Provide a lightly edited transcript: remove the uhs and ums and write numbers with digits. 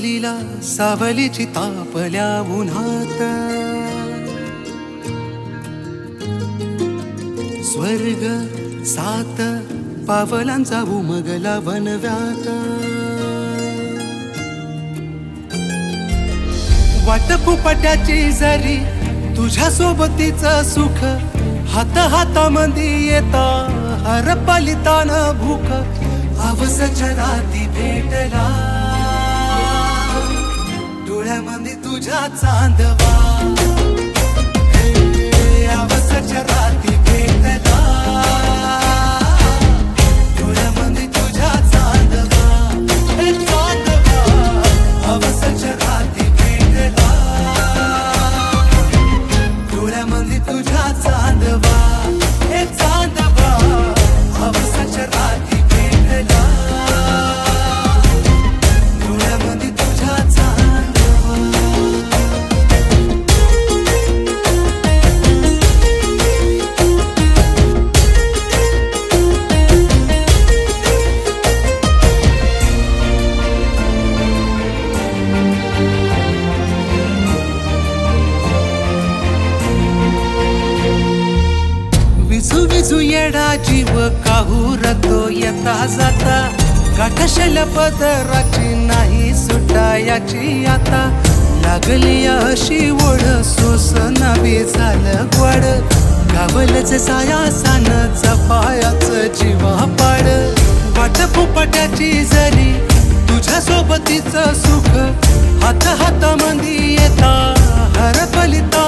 दिला सावलीची तापल्या उन्हात, स्वर्ग 7 पावलांचा उमगला वनव्यात. वाट फुपाट्याची जरी तुझ्या सोबतीचं सुख, हात हातामध्ये येता हरपलितान भूक. आवसच्या राती भेटला डोळ्यामध्ये तुझ्या चांदवा, आवसच्या राती भेटला डोळ्यामध्ये तुझ्या चांदवा, चांदवा. आवसच्या राती भेटला डोळ्यामध्ये तुझ्या चांदवा, चांदवा. आवसच्या राती भेटला डोळ्यामध्ये तुझ्या चांदवा. विजू विजू येडा जीव काहूरतो येता जाता, काठशल पदराची नाही सुटायाची आता. लागली अशी ओढ सोसना बी झालं ग्वाड, गावलच सायासान जपायाच जीवा पाड. वाट फुपाट्याची जरी तुझ्या सोबतीचं सुख, हात हातामध्ये येता हरपलिता